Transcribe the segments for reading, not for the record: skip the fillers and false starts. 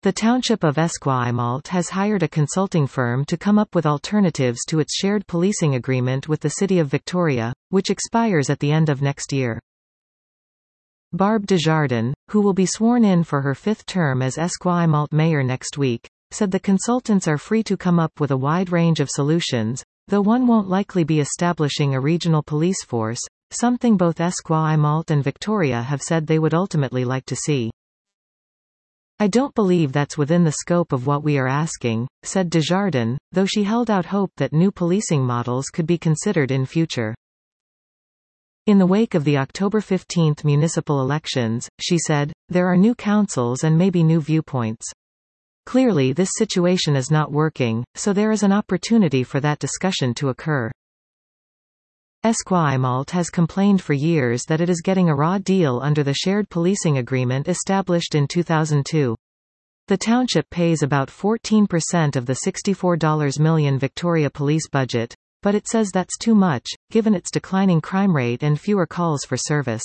The township of Esquimalt has hired a consulting firm to come up with alternatives to its shared policing agreement with the City of Victoria, which expires at the end of next year. Barb Desjardins, who will be sworn in for her 5th term as Esquimalt mayor next week, said the consultants are free to come up with a wide range of solutions, though one won't likely be establishing a regional police force, something both Esquimalt and Victoria have said they would ultimately like to see. "I don't believe that's within the scope of what we are asking," said Desjardins, though she held out hope that new policing models could be considered in future. In the wake of the October 15 municipal elections, she said, "There are new councils and maybe new viewpoints. Clearly this situation is not working, so there is an opportunity for that discussion to occur." Esquimalt has complained for years that it is getting a raw deal under the shared policing agreement established in 2002. The township pays about 14% of the $64 million Victoria Police budget, but it says that's too much, given its declining crime rate and fewer calls for service.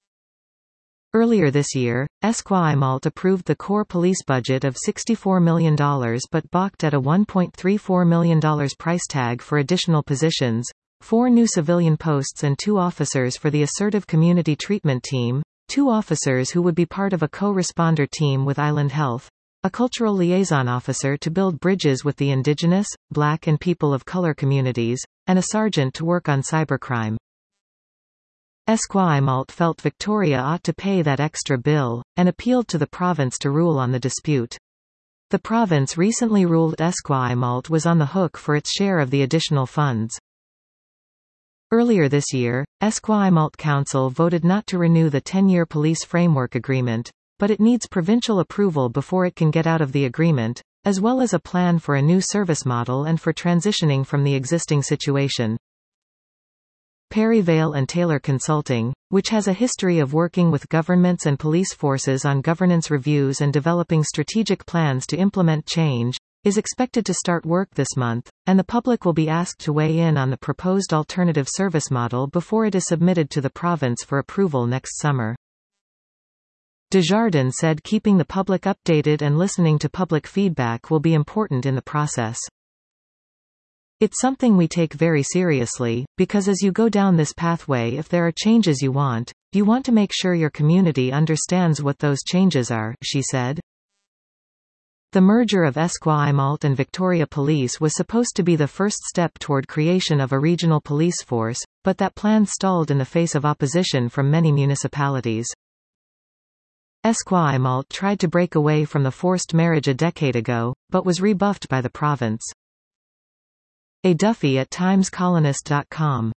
Earlier this year, Esquimalt approved the core police budget of $64 million but balked at a $1.34 million price tag for additional positions, 4 new civilian posts and 2 officers for the Assertive Community Treatment Team, 2 officers who would be part of a co-responder team with Island Health, a cultural liaison officer to build bridges with the Indigenous, Black and people of color communities, and a sergeant to work on cybercrime. Esquimalt felt Victoria ought to pay that extra bill, and appealed to the province to rule on the dispute. The province recently ruled Esquimalt was on the hook for its share of the additional funds. Earlier this year, Esquimalt Council voted not to renew the 10-year police framework agreement, but it needs provincial approval before it can get out of the agreement, as well as a plan for a new service model and for transitioning from the existing situation. Perryvale and Taylor Consulting, which has a history of working with governments and police forces on governance reviews and developing strategic plans to implement change, is expected to start work this month, and the public will be asked to weigh in on the proposed alternative service model before it is submitted to the province for approval next summer. Desjardins said keeping the public updated and listening to public feedback will be important in the process. "It's something we take very seriously, because as you go down this pathway, if there are changes you want to make sure your community understands what those changes are," she said. The merger of Esquimalt and Victoria Police was supposed to be the first step toward creation of a regional police force, but that plan stalled in the face of opposition from many municipalities. Esquimalt tried to break away from the forced marriage a decade ago, but was rebuffed by the province. A. Duffy at TimesColonist.com